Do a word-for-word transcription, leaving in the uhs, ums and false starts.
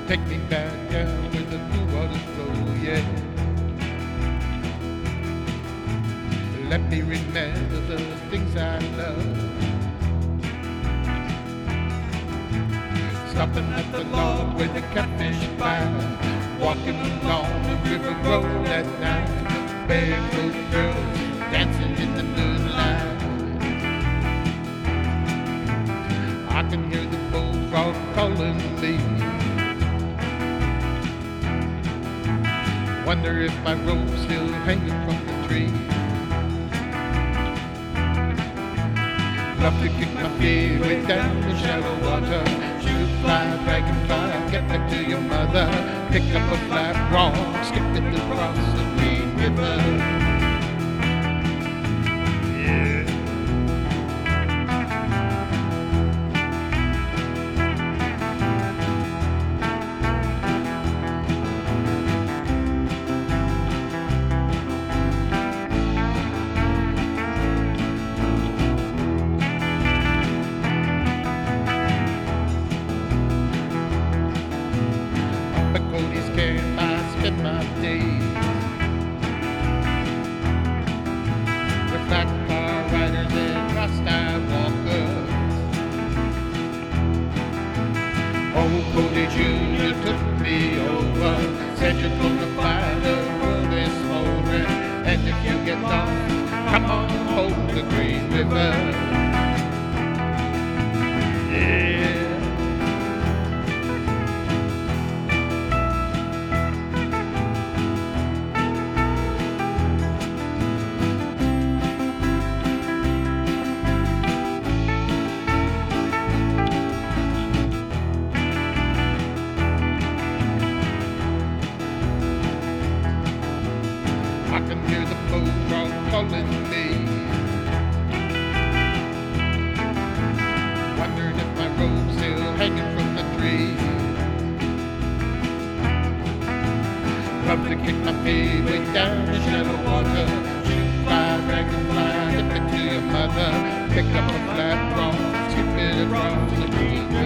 Take me back down where the blue waters flow, yeah. Let me remember the things I love. Stopping at the log where the catfish fly, walking along the river road at night. Barefoot girls dancing in the moonlight. I can hear the bullfrog calling me. Wonder if my rope's still hanging from the tree. Love to kick my feet way down the shallow water. Shoot, fly, dragonfly, get back to your mother. Pick up a flat rock, skip it across the Green River. Yeah. Cody's camp, I spend my days with black car riders and cross-eyed walkers. Old Cody Junior took me over, said you're gonna find the world is smoldering, and if you get lost, come on home the Green River. Yeah. I can hear the bullfrog calling me. Wondering if my rope's still hanging from the tree. Love to kick my feet way down the shallow water. Shoot, fly, dragonfly, get back to your mother. Pick up a flat rock, skip it across the Green River.